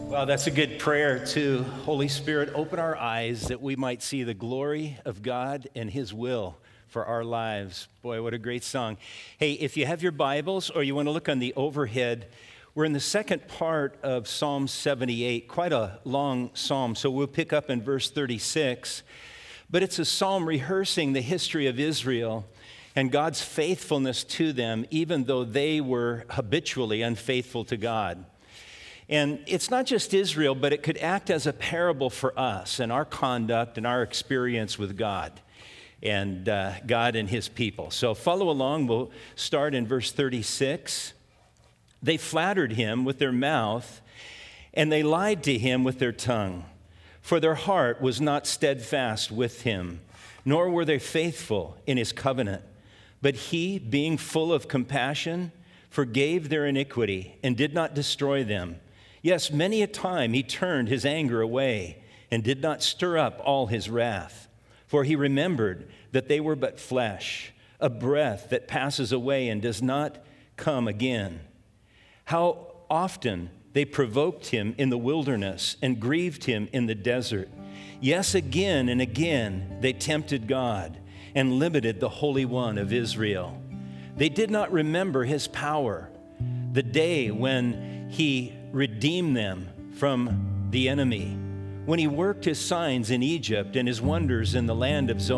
Well, that's a good prayer too. Holy Spirit, open our eyes that we might see the glory of God and His will for our lives. Boy, what a great song. Hey, if you have your Bibles or you want to look on the overhead, we're in the second part of Psalm 78, quite a long psalm, so we'll pick up in verse 36. But it's a psalm rehearsing the history of Israel and God's faithfulness to them, even though they were habitually unfaithful to God. And it's not just Israel, but it could act as a parable for us and our conduct and our experience with God and God and His people. So follow along. We'll start in verse 36. They flattered Him with their mouth, and they lied to Him with their tongue. For their heart was not steadfast with Him, nor were they faithful in His covenant. But He, being full of compassion, forgave their iniquity and did not destroy them. Yes, many a time He turned His anger away and did not stir up all His wrath. For He remembered that they were but flesh, a breath that passes away and does not come again. How often they provoked Him in the wilderness and grieved Him in the desert. Yes, again and again they tempted God and limited the Holy One of Israel. They did not remember His power, the day when He redeemed them from the enemy, when He worked His signs in Egypt and His wonders in the land of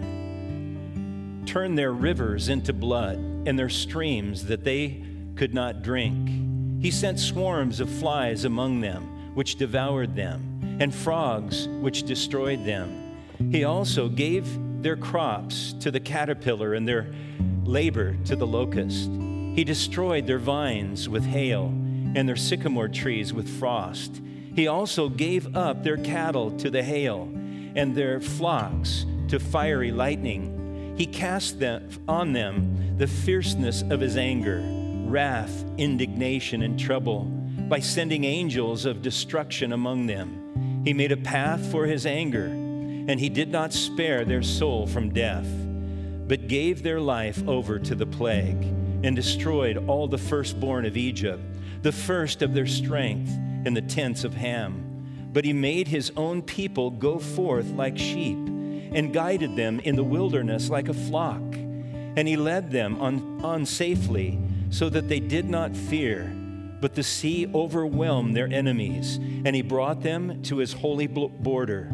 Zoan, turned their rivers into blood and their streams that they could not drink. He sent swarms of flies among them, which devoured them, and frogs, which destroyed them. He also gave their crops to the caterpillar and their labor to the locust. He destroyed their vines with hail and their sycamore trees with frost. He also gave up their cattle to the hail and their flocks to fiery lightning. He cast on them the fierceness of His anger, wrath, indignation, and trouble by sending angels of destruction among them. He made a path for His anger, and He did not spare their soul from death, but gave their life over to the plague and destroyed all the firstborn of Egypt, the first of their strength in the tents of Ham. But He made His own people go forth like sheep and guided them in the wilderness like a flock. And He led them on safely so that they did not fear. But the sea overwhelmed their enemies, and He brought them to His holy border.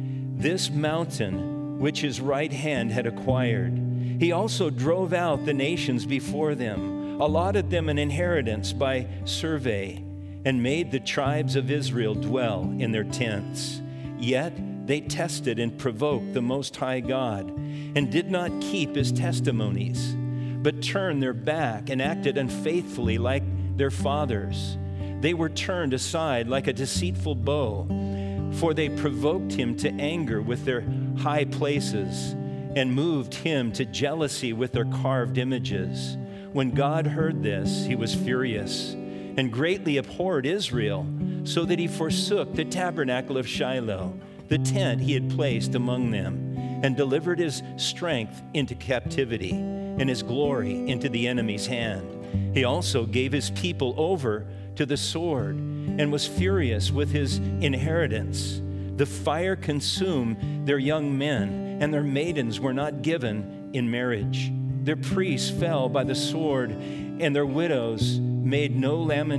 This mountain which His right hand had acquired, He also drove out the nations before them, allotted them an inheritance by survey, and made the tribes of Israel dwell in their tents. Yet they tested and provoked the Most High God, and did not keep His testimonies, but turned their back and acted unfaithfully like their fathers. They were turned aside like a deceitful bow, for they provoked Him to anger with their high places, and moved Him to jealousy with their carved images. When God heard this, He was furious and greatly abhorred Israel, so that He forsook the tabernacle of Shiloh, the tent He had placed among them, and delivered His strength into captivity and His glory into the enemy's hand. He also gave His people over to the sword and was furious with His inheritance. The fire consumed their young men, and their maidens were not given in marriage. Their priests fell by the sword, and their widows made no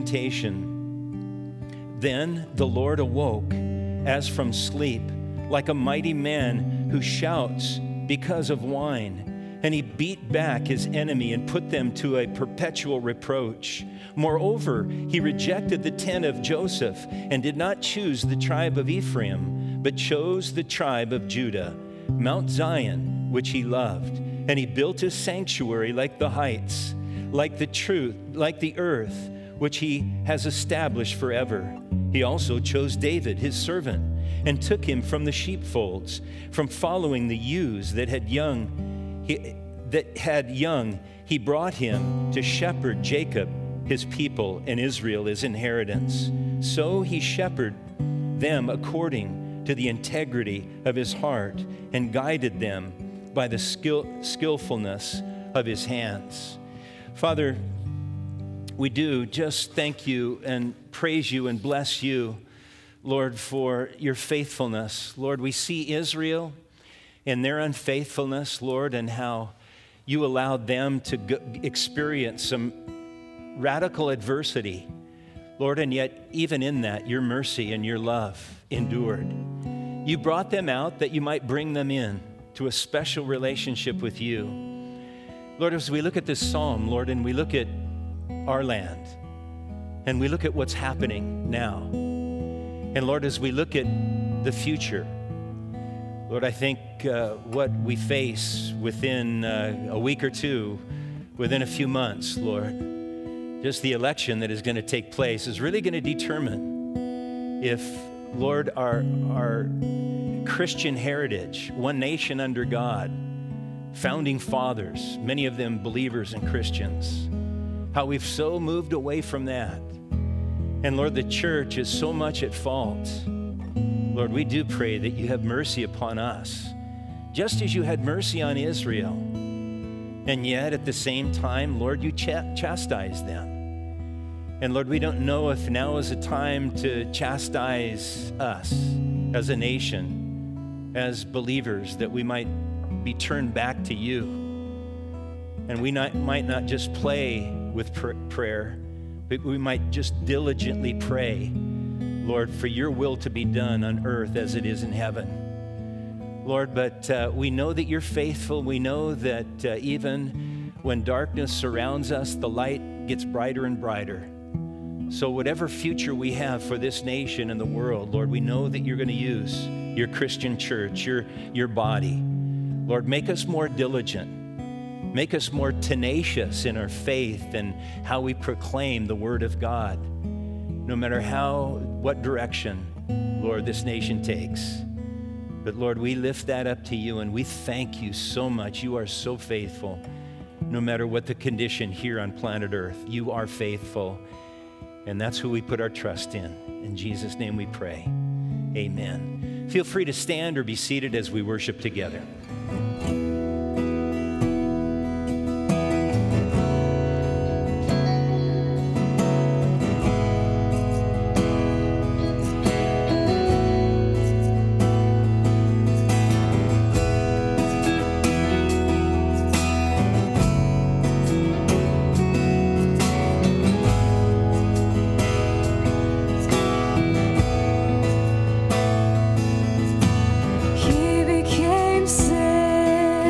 lamentation. Then the Lord awoke as from sleep, like a mighty man who shouts because of wine. And He beat back His enemy and put them to a perpetual reproach. Moreover, He rejected the tent of Joseph and did not choose the tribe of Ephraim, but chose the tribe of Judah, Mount Zion, which He loved. And He built His sanctuary like the heights, like the earth, which He has established forever. He also chose David, His servant, and took him from the sheepfolds, from following the ewes that had young. He brought him to shepherd Jacob, His people, and Israel, His inheritance. So He shepherded them according to the integrity of His heart and guided them by the skillfulness of His hands. Father, we do just thank you and praise you and bless you, Lord, for your faithfulness. Lord, we see Israel and their unfaithfulness, Lord, and how you allowed them to experience some radical adversity, Lord, and yet even in that, your mercy and your love endured. You brought them out that you might bring them in to a special relationship with you. Lord, as we look at this psalm, Lord, and we look at our land, and we look at what's happening now, and Lord, as we look at the future, Lord, I think what we face within a week or two, within a few months, Lord, just the election that is going to take place is really going to determine if, Lord, our Christian heritage, one nation under God, founding fathers, many of them believers and Christians, how we've so moved away from that. And Lord, the church is so much at fault. Lord, we do pray that you have mercy upon us, just as you had mercy on Israel. And yet, at the same time, Lord, you chastise them. And Lord, we don't know if now is a time to chastise us as a nation, as believers, that we might be turned back to you. And we might not just play with prayer, but we might just diligently pray, Lord, for your will to be done on earth as it is in heaven. Lord, but we know that you're faithful. We know that even when darkness surrounds us, the light gets brighter and brighter. So whatever future we have for this nation and the world, Lord, we know that you're going to use your Christian church, your body. Lord, make us more diligent. Make us more tenacious in our faith and how we proclaim the word of God, no matter what direction, Lord, this nation takes. But Lord, we lift that up to you and we thank you so much. You are so faithful. No matter what the condition here on planet Earth, you are faithful. And that's who we put our trust in. In Jesus' name we pray. Amen. Feel free to stand or be seated as we worship together. He became sin.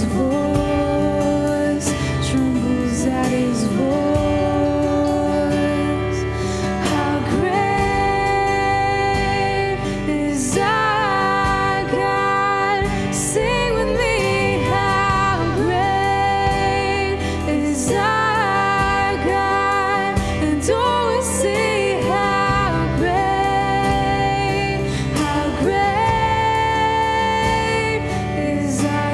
his voice, trembles at his voice. How great is our God? Sing with me. How great is our God? And oh, we see how great is our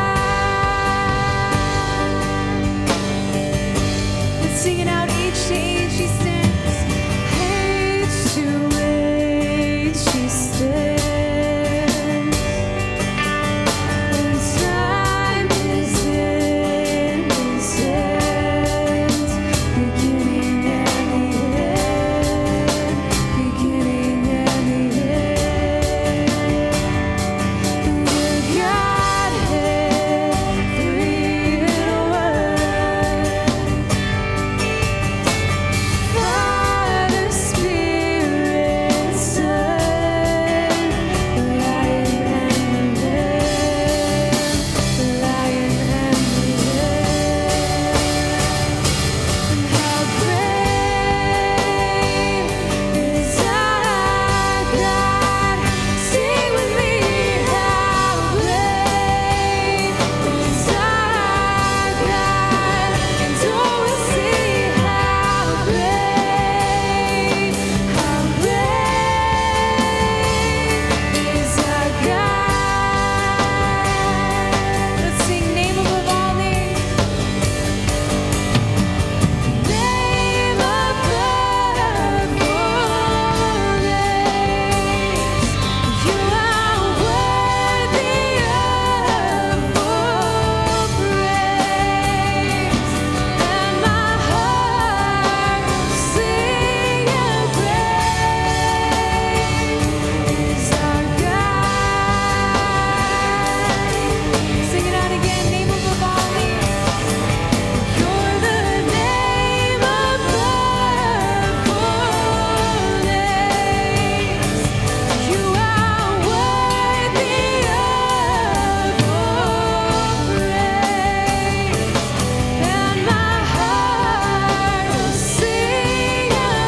God. Let's sing it out. Age to age she stands. Age to age she stands. And time is in his hands. Beginning and the end. Beginning and the end. The Godhead, three in one. Father, Spirit, Son, the Lion and the Lamb, the Lion and the Lamb. And how great is our God? Sing with me. How great is our God? And oh, we see how great is our God. Let's sing name above all names. Name above all names. You are worthy of all praise. And my heart will sing how great is our God. Sing it out again. Name above all names. You're the name above all names. You are worthy of all praise. And my heart will sing how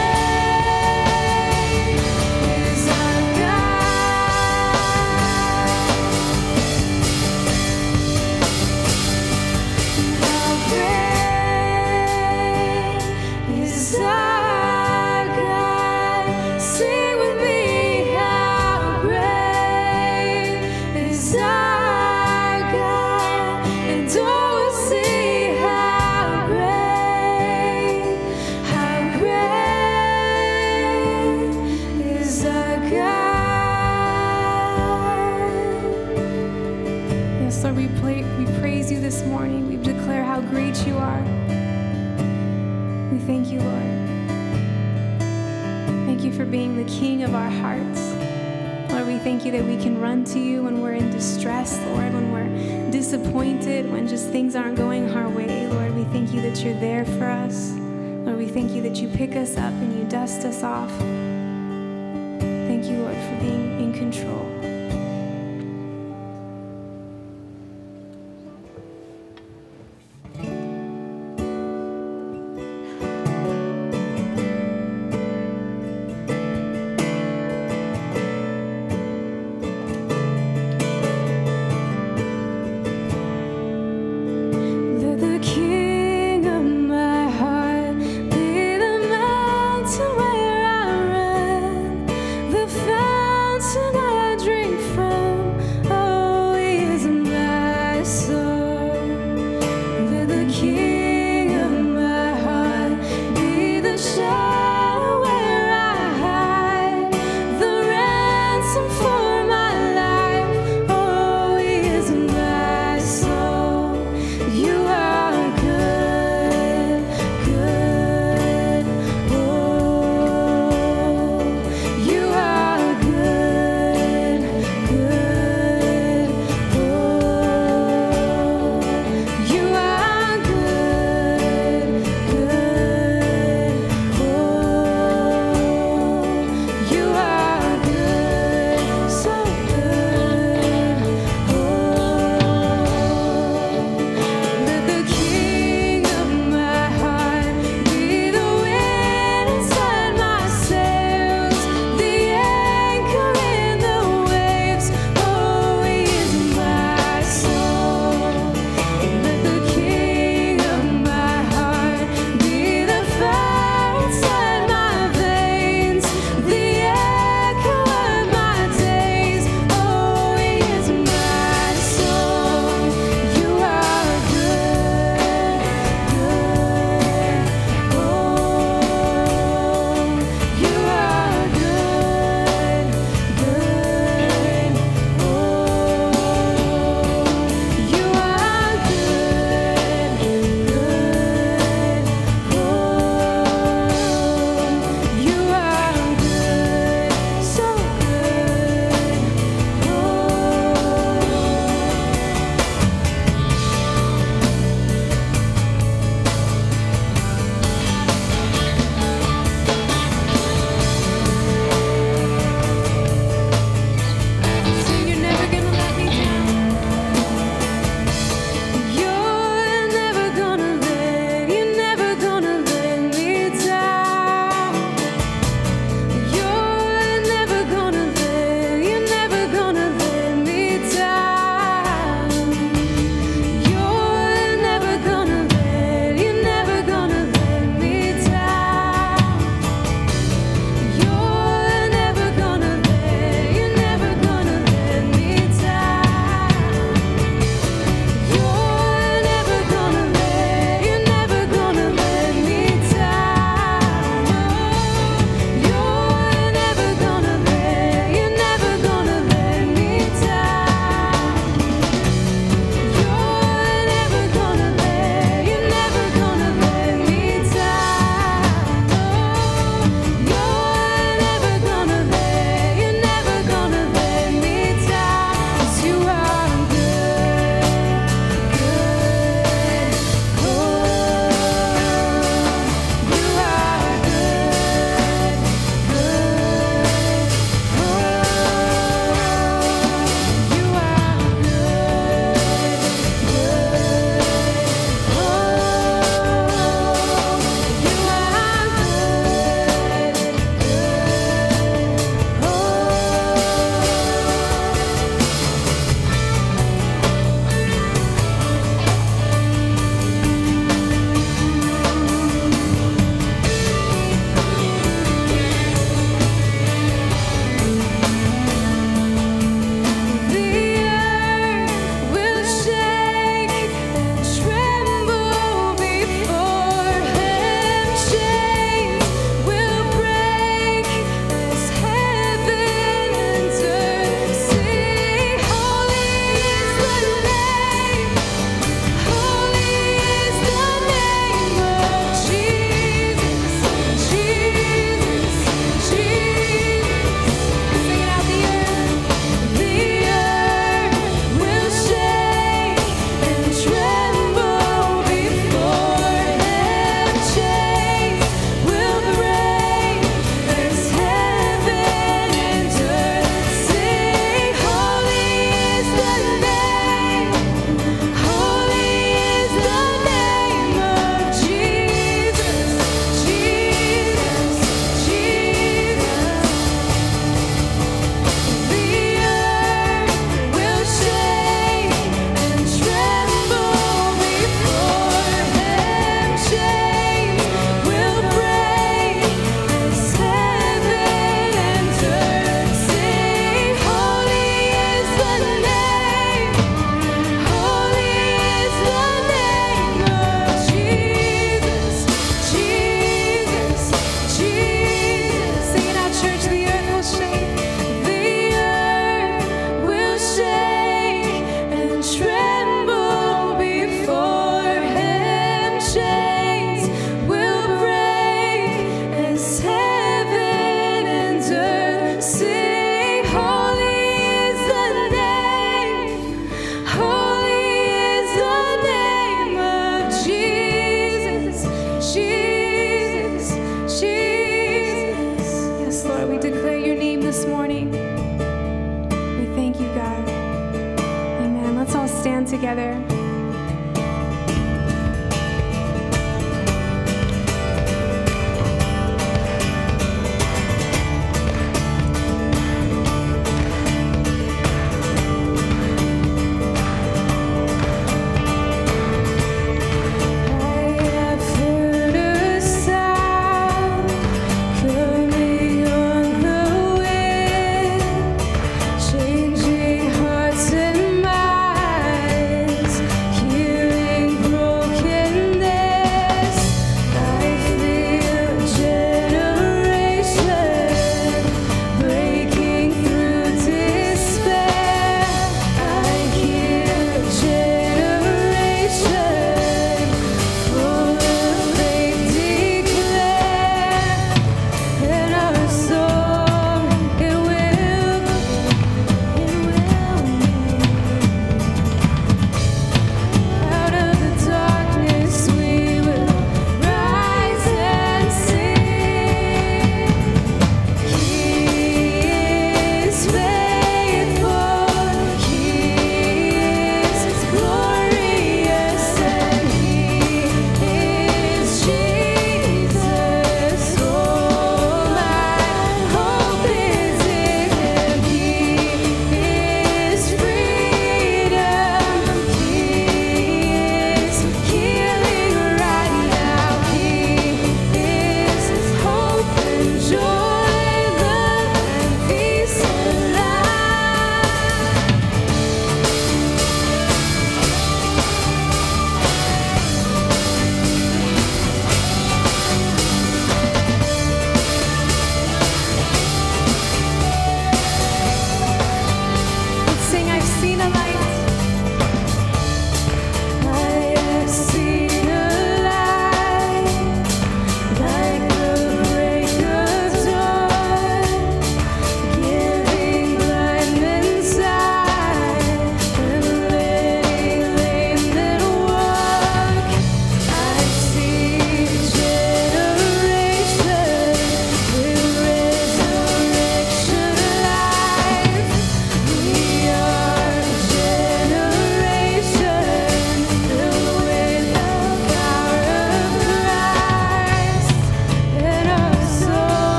great is our God. How great is our God? Sing with me. How great is our God? And oh, we see how great is our God. Yes, Lord, we praise you this morning. We declare how great you are. We thank you, Lord. Thank you for being the King of our hearts. Lord, we thank you that we can run to you when we're in distress, Lord, when we're disappointed, when just things aren't going our way. Lord, we thank you that you're there for us. Lord, we thank you that you pick us up and you dust us off. Thank you, Lord, for being in control.